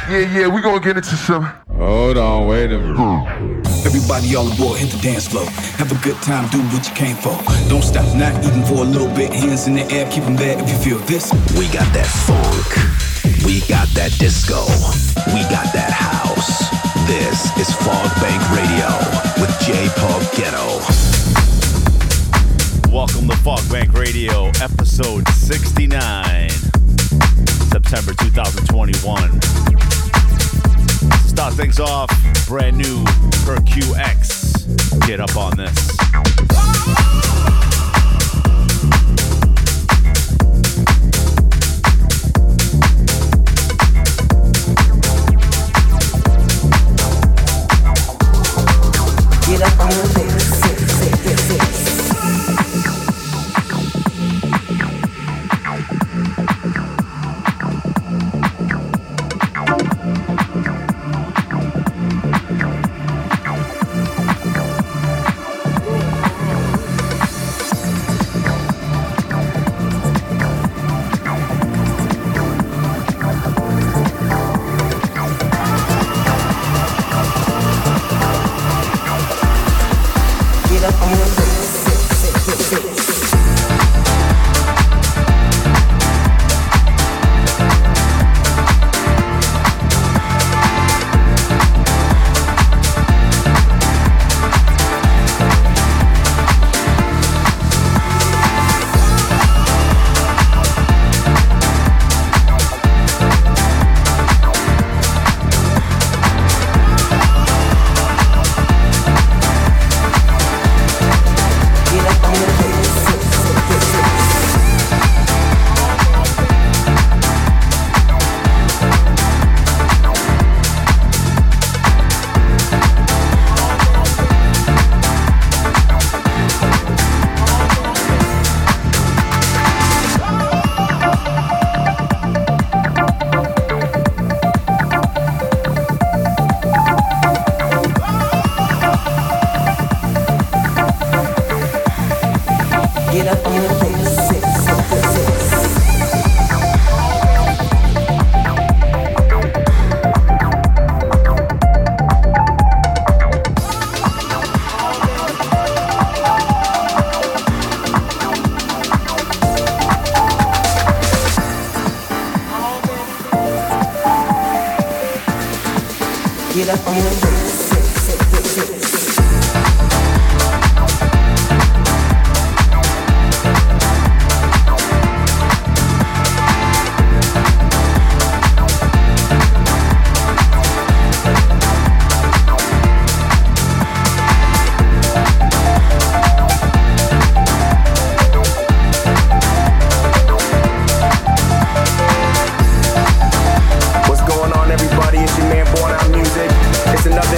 Yeah, we gonna get into some. Hold on, wait a minute. Everybody all aboard, hit the dance floor. Have a good time, do what you came for. Don't stop, not even for a little bit. Hands in the air, keep them there if you feel this. We got that funk. We got that disco. We got that house. This is Fog Bank Radio with J. Paul Ghetto. Welcome to Fog Bank Radio, episode 69, September 2021. Start things off, brand new per QX. Get up on this. Get up on this. Get up on this. What's going on, everybody? It's your man Born Out Music. It's another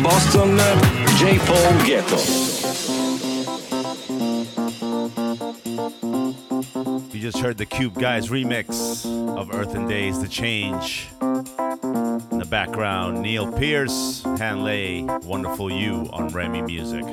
Boston, J. Paul Getto. You just heard the Cube Guys remix of Earth and Days The Change. In the background, Neil Pearce, Hanley, Wonderful You on Remy Music.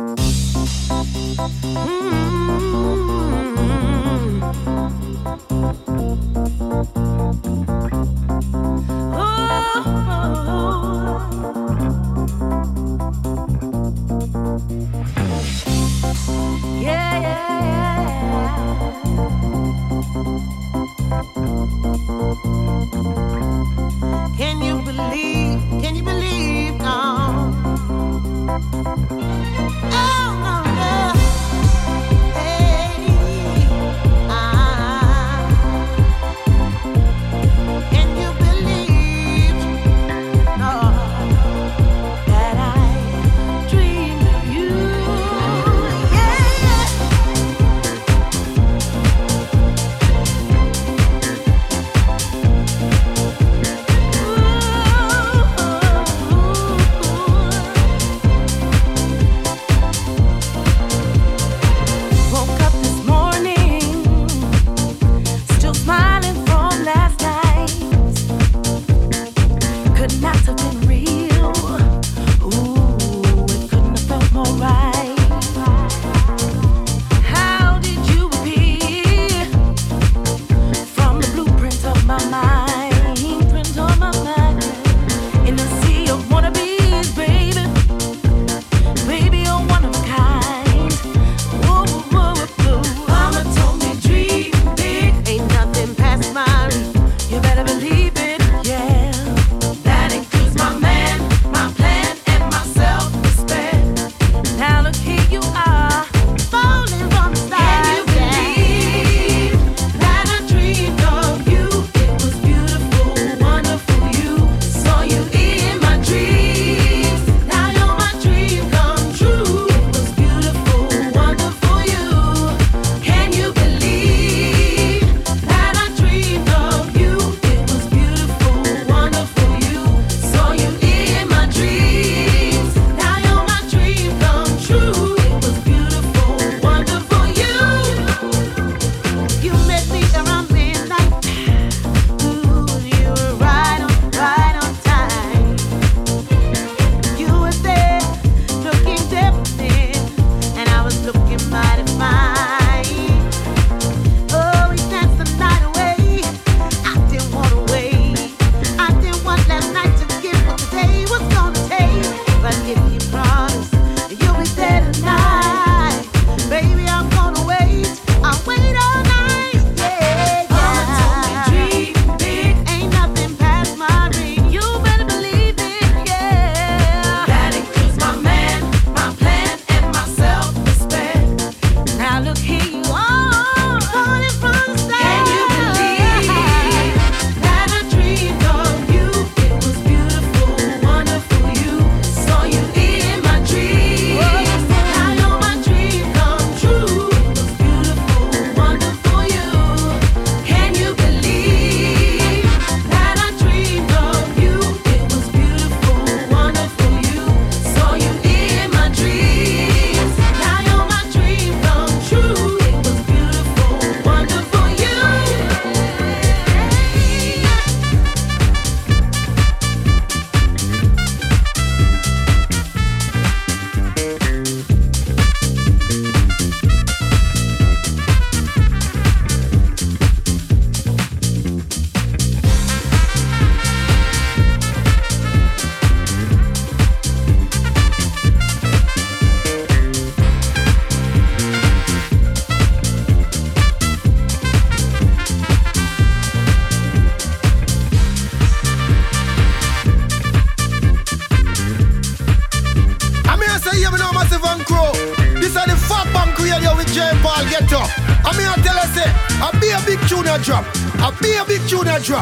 Drop.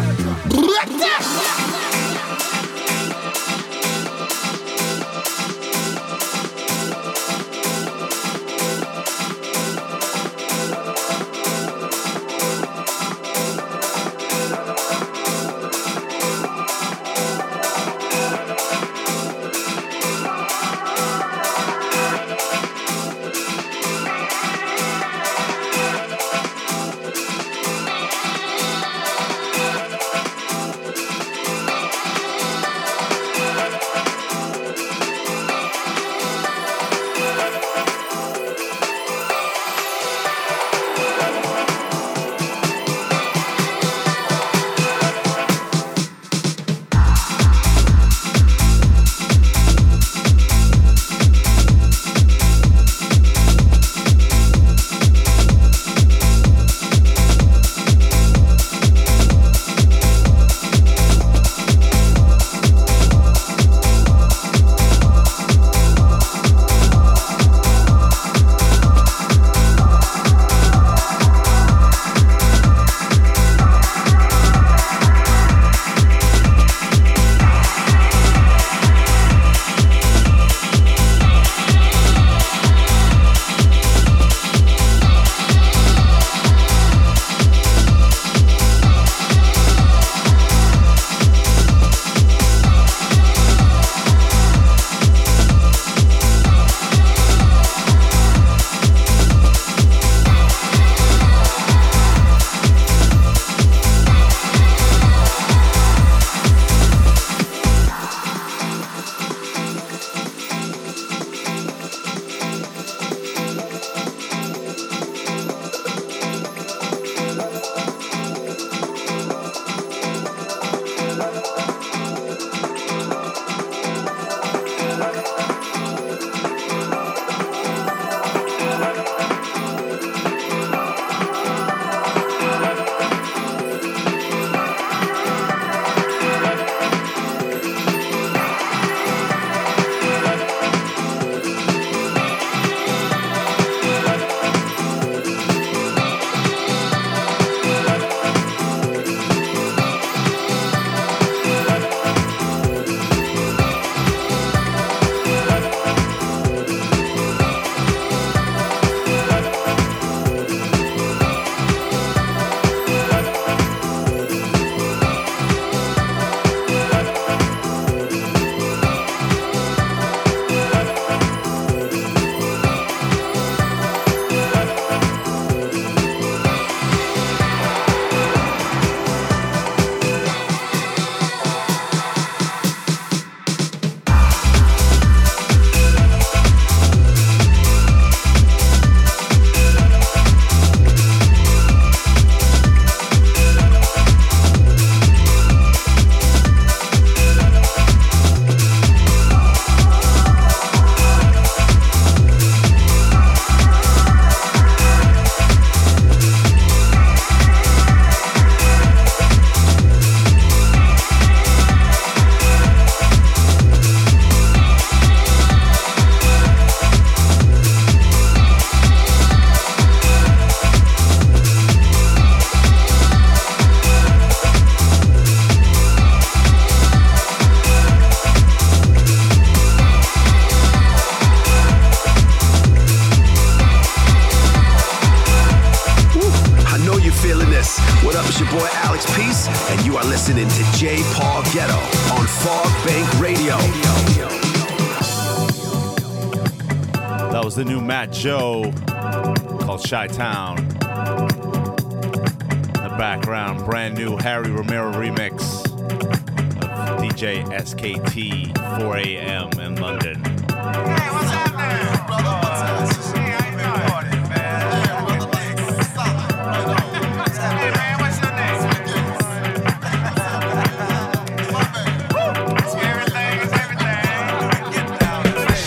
listening to J. Paul Ghetto on Fog Bank Radio. That was the new Matt Joe called Chi-Town. In the background, brand new Harry Romero remix of DJ SKT 4 a.m. in London. Hey, what's happening, brother? Hey, how you doing? Hey, man, what's your name? Everything is everything. Get down today.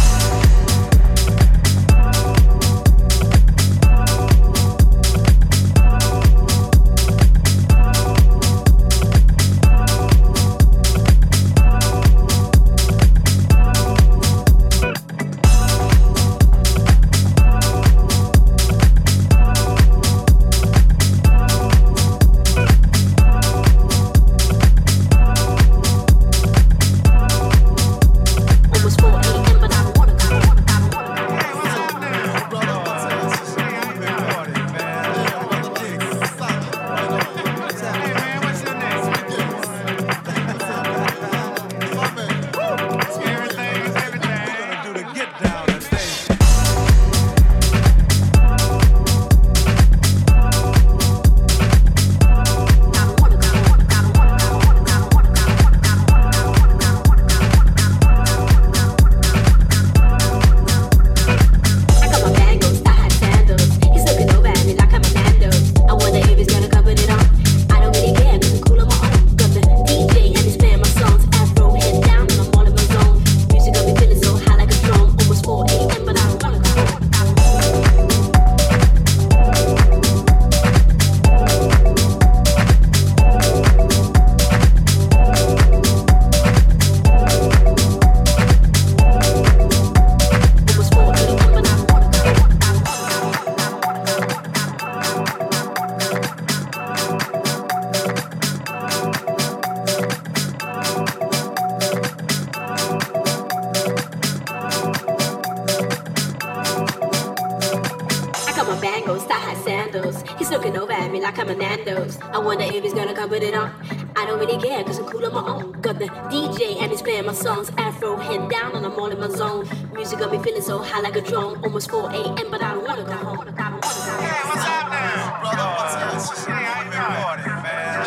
Songs afro head down and I'm all in my zone. Music got me feeling so high like a drone. Almost 4 a.m. but I don't wanna go home. Hey, what's happening, brother? Hey, how you doing, man?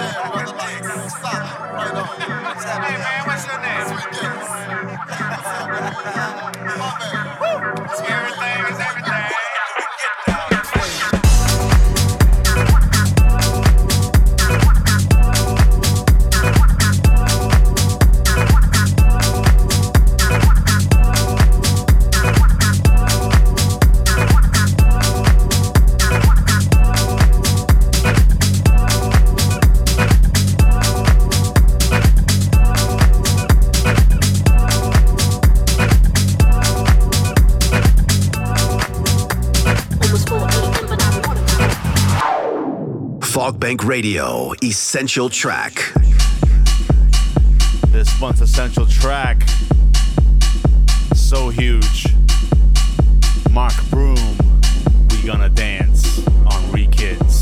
Hey, man, what's your name? Everything is everything. Bank Radio, Essential Track. This month's Essential Track, so huge. Mark Broom, We Gonna Dance on Re-Kids.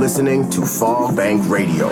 listening to Fog Bank Radio.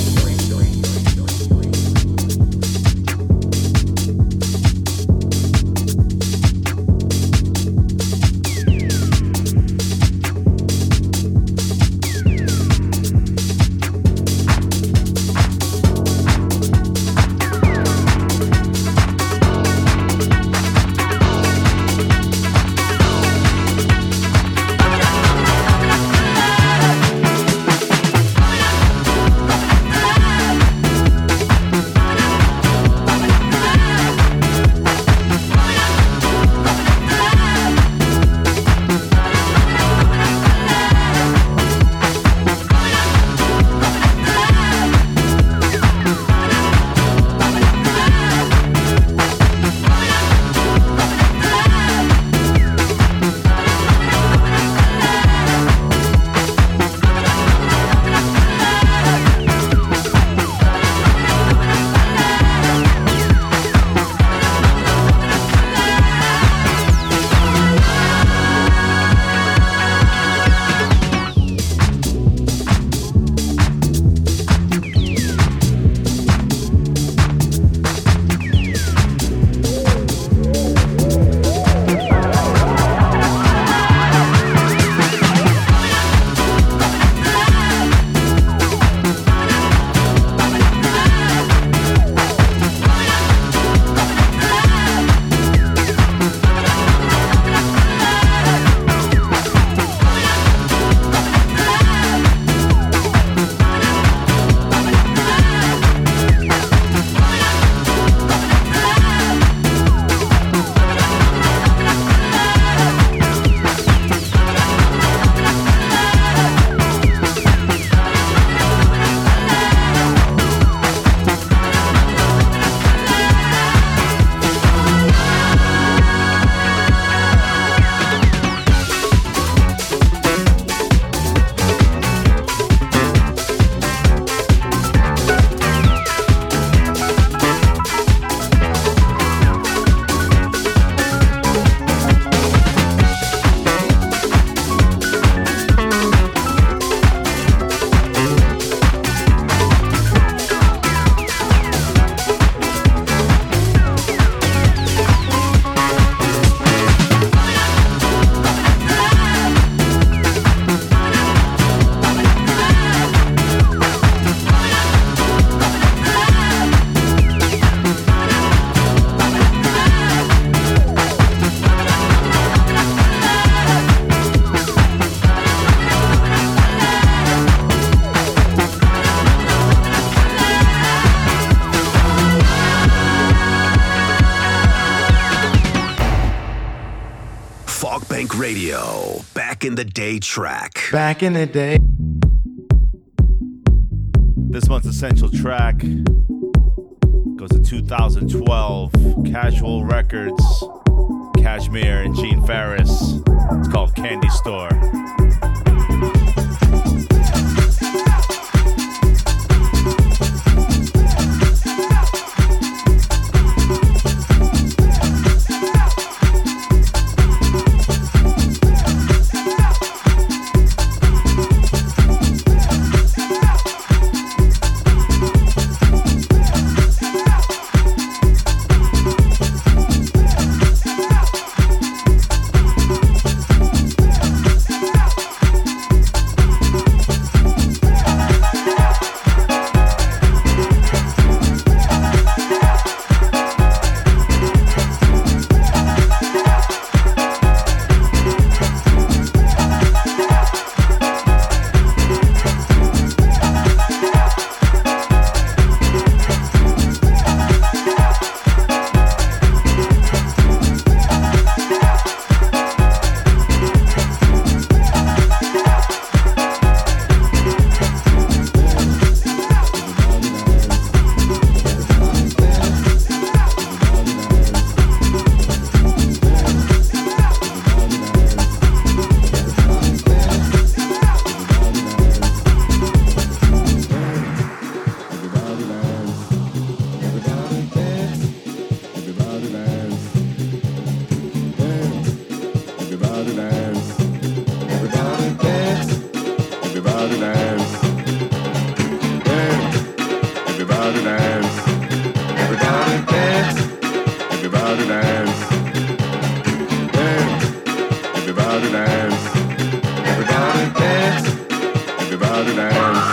Radio, back in the day track. Back in the day. This month's essential track goes to 2012, Casual Records, Cashmere and Gene Farris. It's called Candy Store. Everybody dance. Everybody dance. Everybody dance. Dance. Everybody dance. Everybody dance. Everybody dance.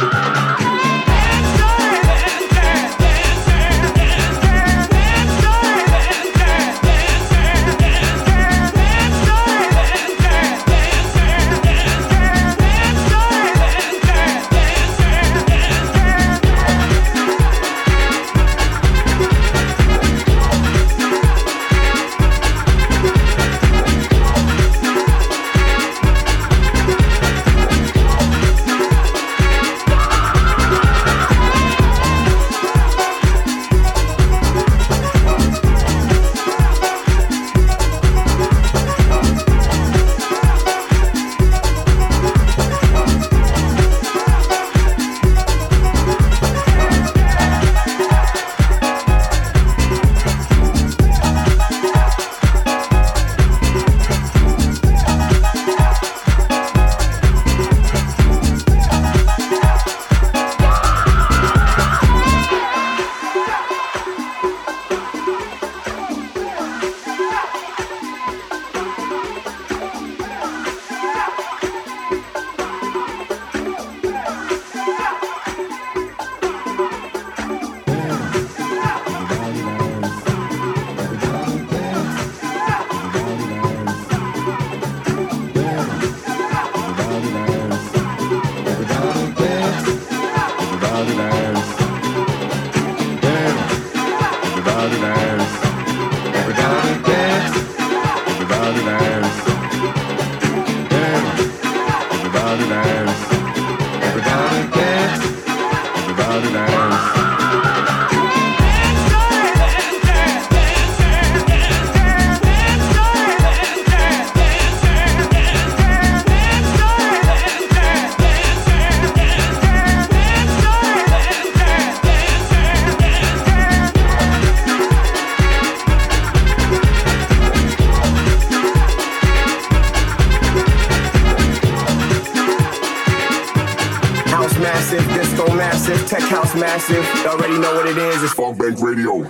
Massive, you already know what it is. It's Funk Bank Radio.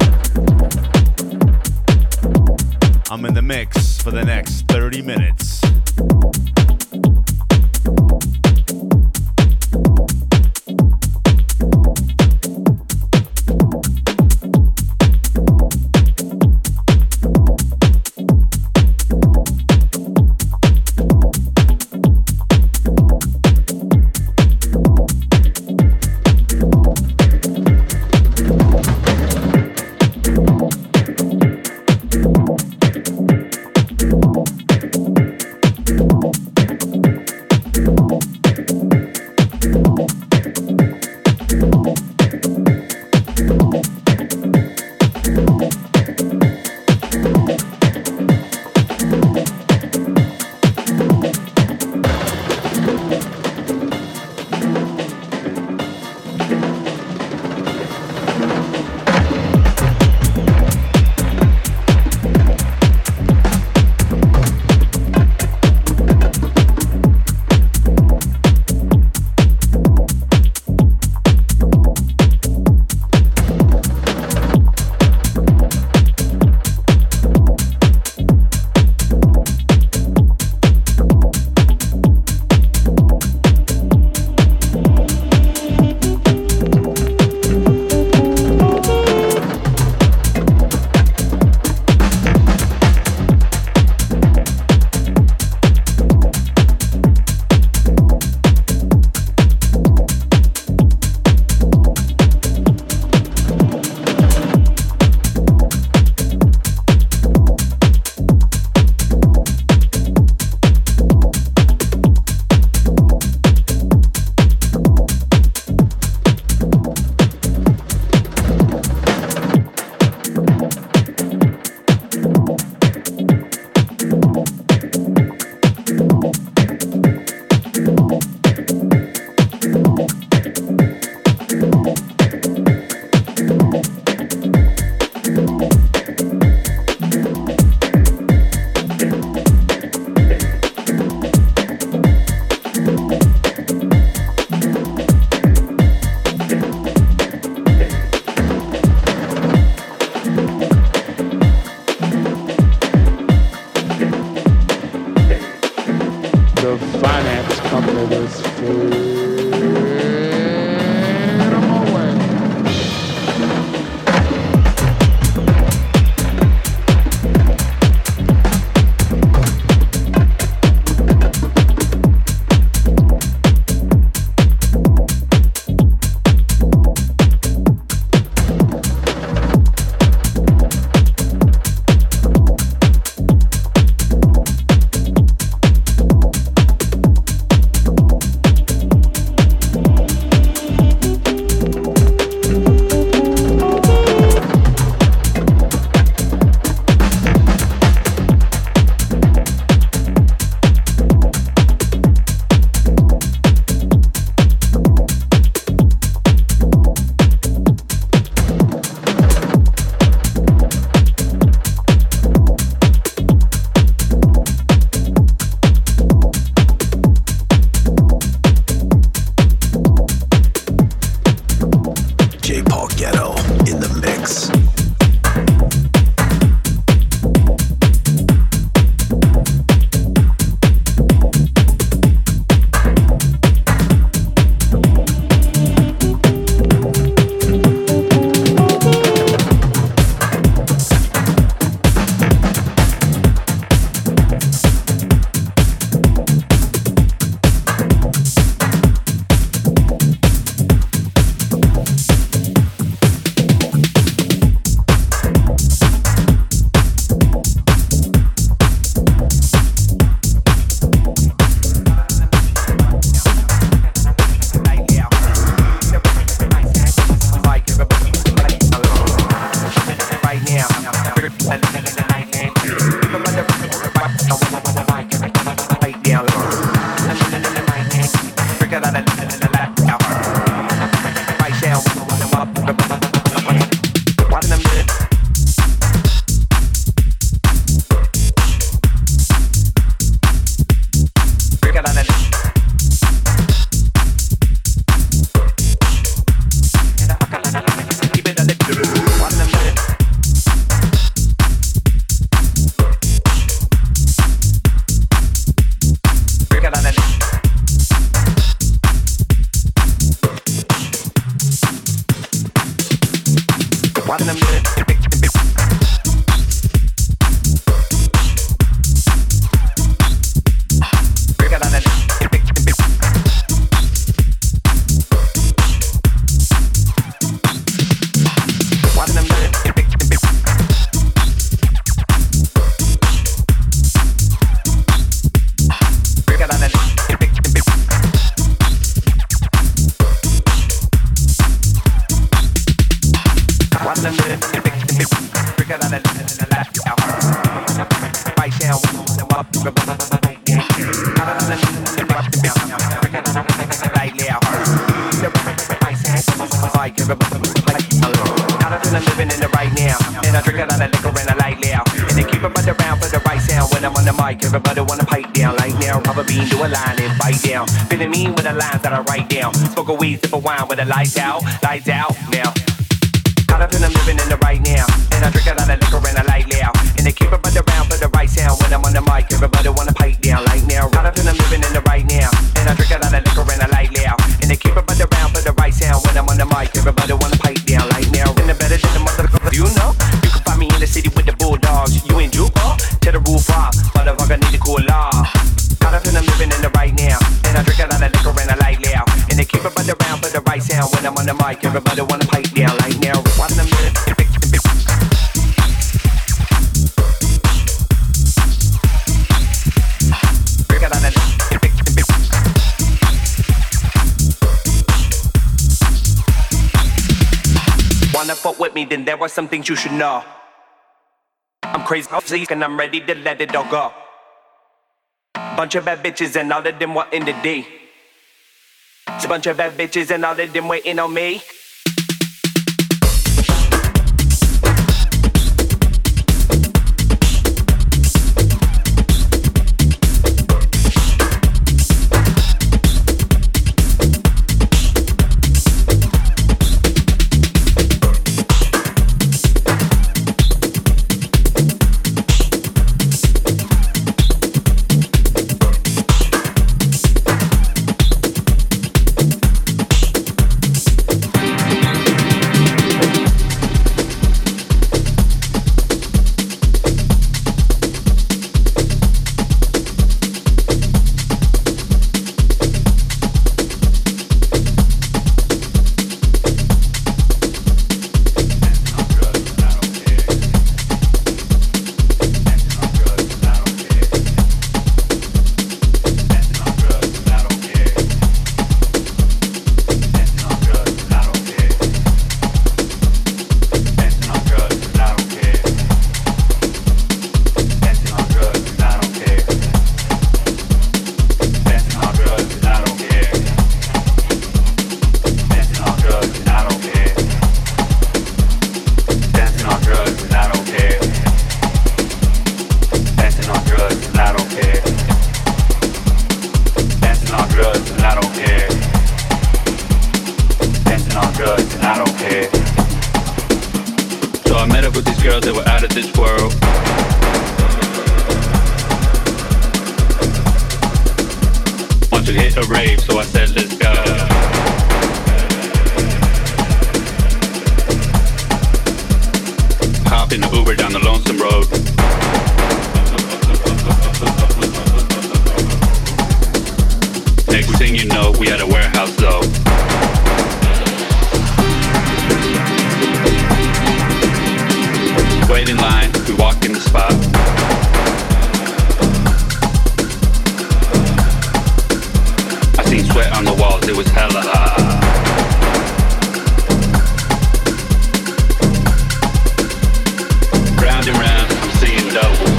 I'm in the mix for the next 30 minutes. Couple this away. Everybody wanna pipe down like now. Rubber bean, do a line and bite down. Feeling mean with the lines that I write down. Smoke a weed, sip a wine with the lights out now. Caught up in I'm living in the right now. And I drink a lot of liquor and I light loud. And they keep everybody around for the right sound. When I'm on the mic, everybody wanna pipe down like now. Caught up in I'm living in the right now. And I drink a lot of liquor and I light loud. And they keep everybody around for the right sound. When I'm on the mic, everybody wanna pipe down like now. And the better than the motherfucker, you know. You can find me in the city with the bulldogs. You in Juba? To the roof up. Motherfucker need to cool off. Caught up in I'm living in the right now. And I drink a lot of liquor and I light loud. And they keep everybody around for the right sound. When I'm on the mic, everybody wanna pipe down like now. Watch them wanna fuck with me, then there are some things you should know. I'm crazy and I'm ready to let it all go. Bunch of bad bitches and all of them were in the D. It's a bunch of bad bitches and all of them waiting on me. with these girls that were out of this world. Want to hit a rave, so I said let's go. Hop in the Uber down the lonesome road. Next thing you know, we had a warehouse though. Wait in line, we walk in the spot. I seen sweat on the walls, it was hella hot. Round and round, I'm seeing double.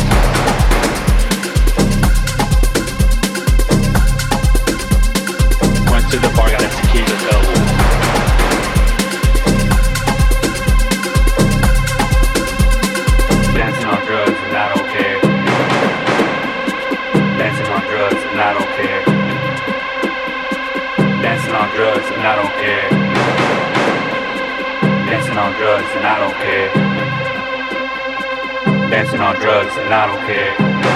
Went to the bar, got a tequila double. Dancing on drugs and I don't care. Dancing on drugs and I don't care. Dancing on drugs and I don't care. Dancing on drugs and I don't care. Dancing on drugs and I don't care.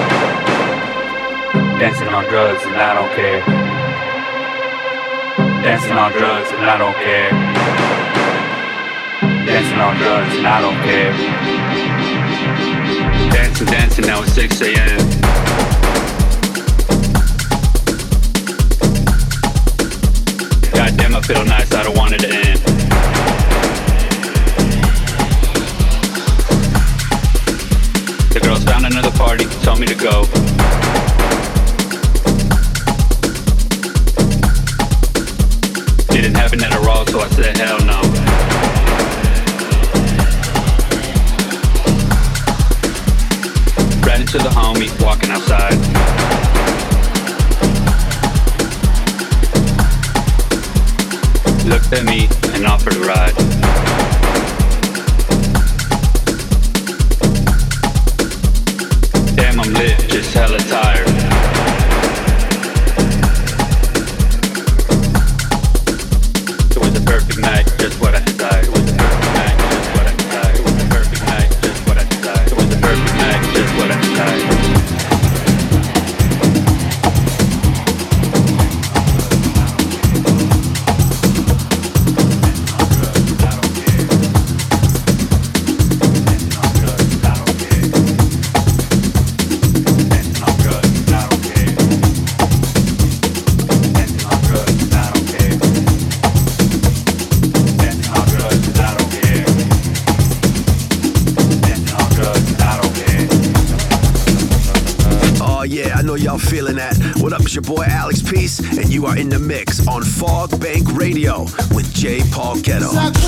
Dancing on drugs and I don't care. Dancing on drugs and I don't care. Dancing on drugs and I don't care. Dancing, dancing, now it's 6 a.m. Goddamn, I feel nice, I don't want it to end. The girls found another party, told me to go. Didn't have an Adderall, so I said hell no. Ran into the homie, walking outside. Looked at me and offered a ride. Damn, I'm lit, just hella tired. It was a perfect night, just what I desired. It was a perfect night, just what I desired. It was a perfect night, just what I desired. It was a perfect night, just what I desired. Y'all feeling that? What up, it's your boy Alex Peace, and you are in the mix on Fog Bank Radio with J. Paul Ghetto.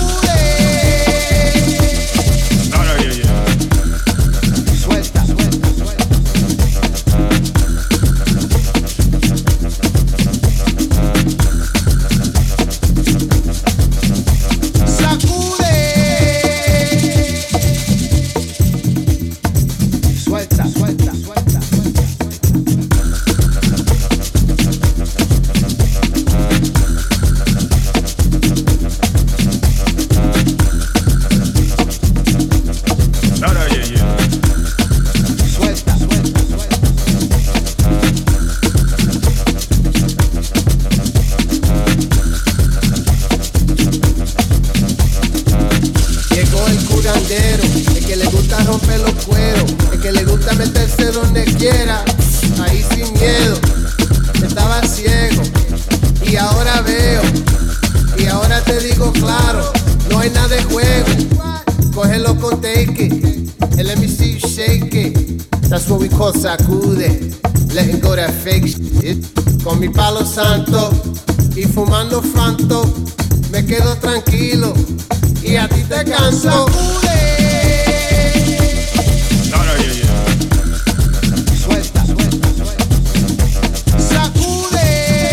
Sacude, letting go that fake shit. Con mi palo santo y fumando franto, me quedo tranquilo y a ti te canso. Suelta, suelta, suelta. Sacude.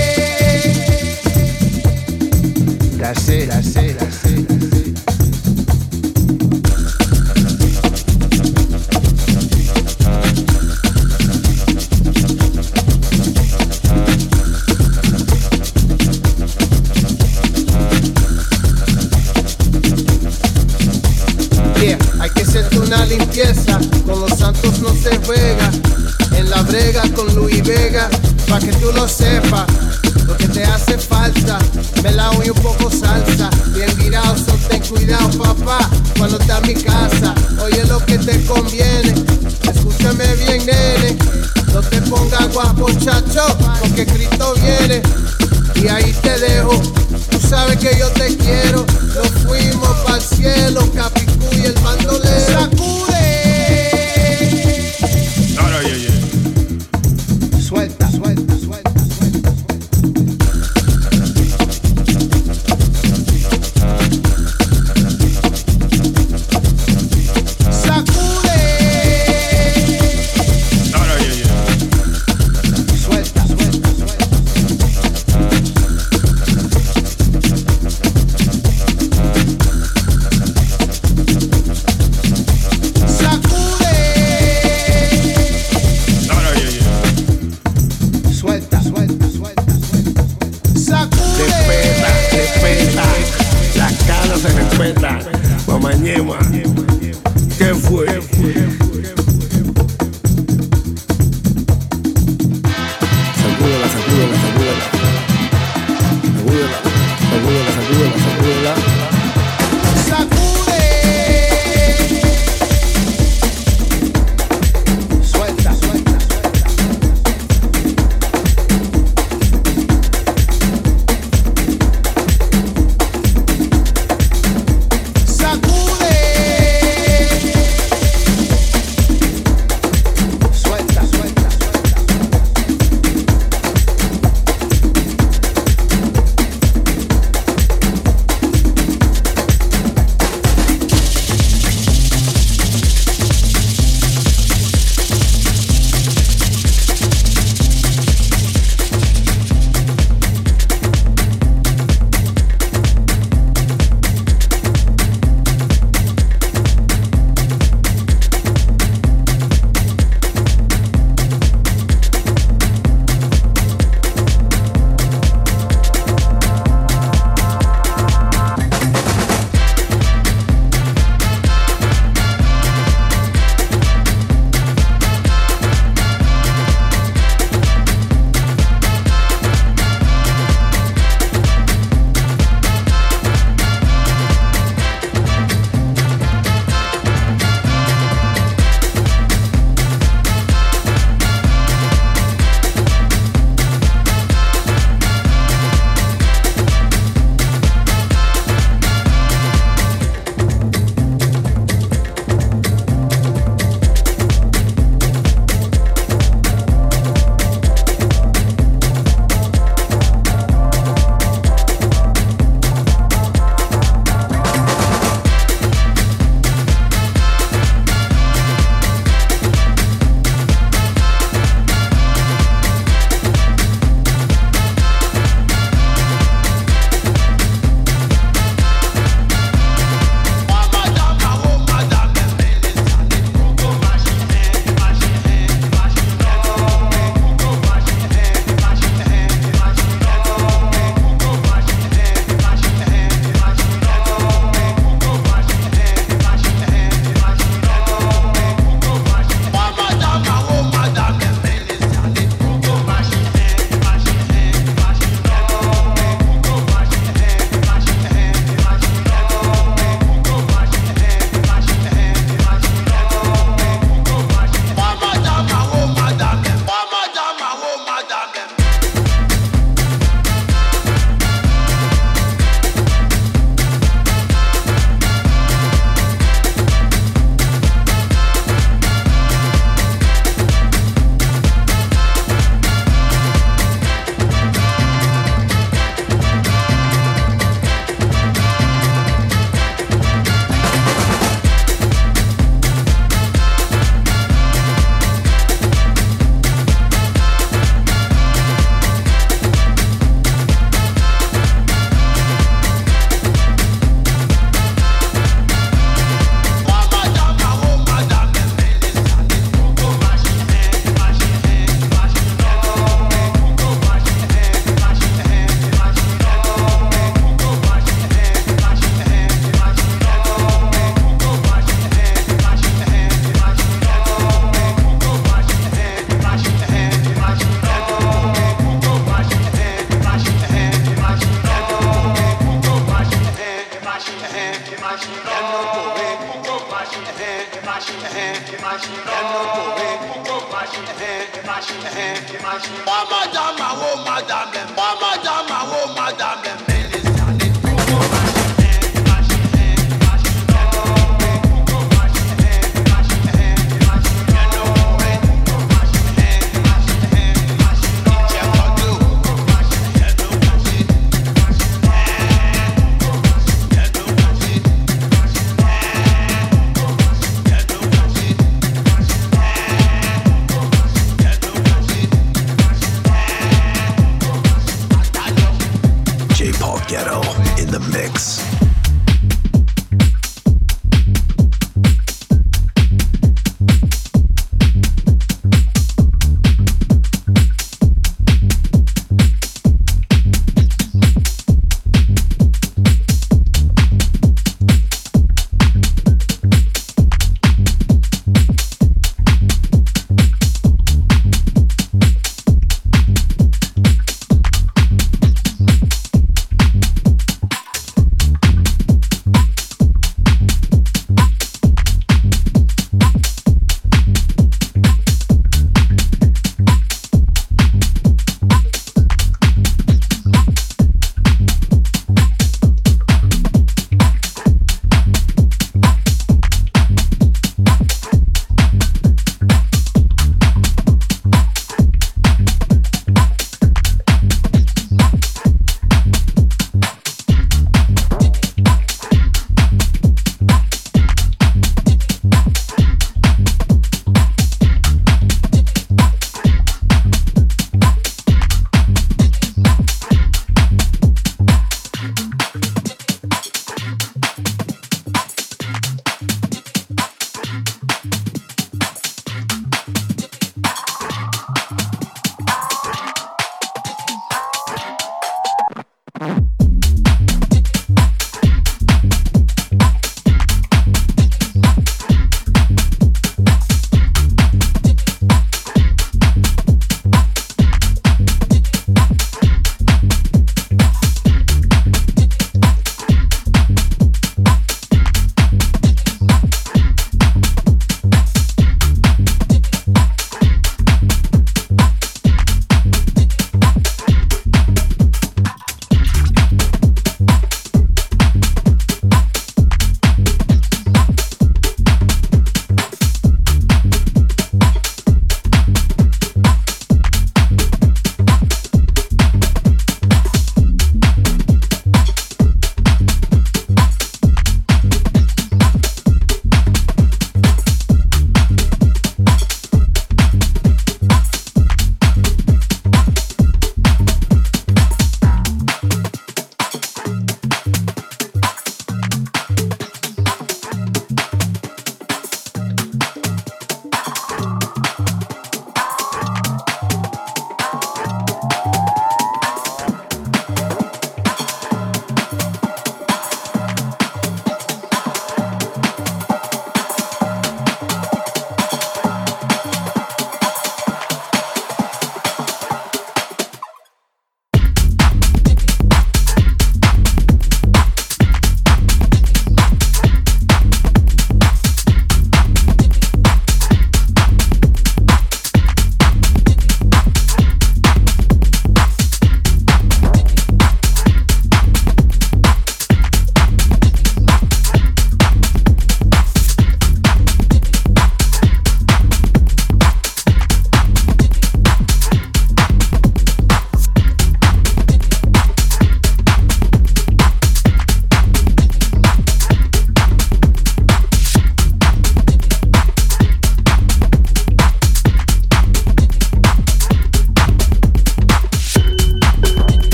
That's it, that's it, that's it. una limpieza, con los santos no se juega. En la brega con Luis Vega, pa' que tú lo sepas. Lo que te hace falta, melao y un poco salsa. Bien virado, ten cuidado, papá, cuando estás en mi casa. Oye lo que te conviene, escúchame bien, nene. No te pongas guapo, chacho, porque Cristo viene. Y ahí te dejo, tú sabes que yo te quiero. Nos fuimos pa'l cielo, Capicú y el bandolero. ¡Sacude! No, yeah. Suelta, suelta, suelta. Mamañema, ¿qué fue? Sacúdela, sacúdela, sacúdela. Sacúdela, sacúdela, sacúdela, sacúdela. Suelta, suelta,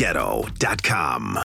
JayPaulGhetto.com.